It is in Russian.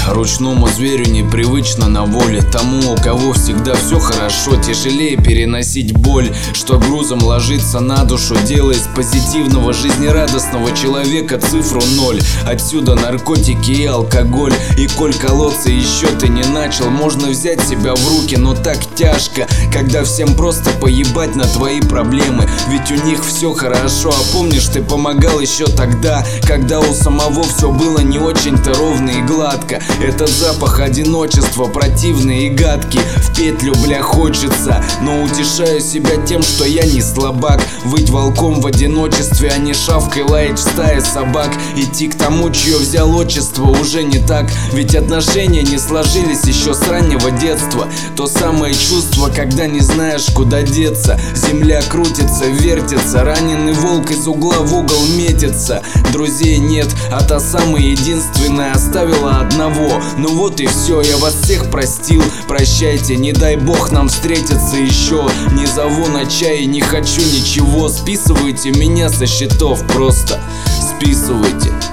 Ручному зверю непривычно на воле. Тому, у кого всегда все хорошо, тяжелее переносить боль, что грузом ложится на душу, делая из позитивного, жизнерадостного человека цифру 0. Отсюда наркотики и алкоголь. И коль колоться еще ты не начал, можно взять себя в руки, но так тяжко, когда всем просто поебать на твои проблемы. Ведь у них все хорошо, а помнишь, ты помогал еще тогда, когда у самого все было не очень-то ровно и гладко. Этот запах одиночества противный и гадкий. В петлю, бля, хочется, но утешаю себя тем, что я не слабак. Выть волком в одиночестве, а не шавкой лаять в стае собак. Идти к тому, чье взял отчество, уже не так. Ведь отношения не сложились еще с раннего детства. То самое чувство, когда не знаешь, куда деться. Земля крутится, вертится, раненый волк из угла в угол метится. Друзей нет, а та самая единственная оставила одного. Ну вот и все, я вас всех простил. Прощайте, не дай бог нам встретиться еще. Не зову на чай, не хочу ничего. Списывайте меня со счетов, просто списывайте.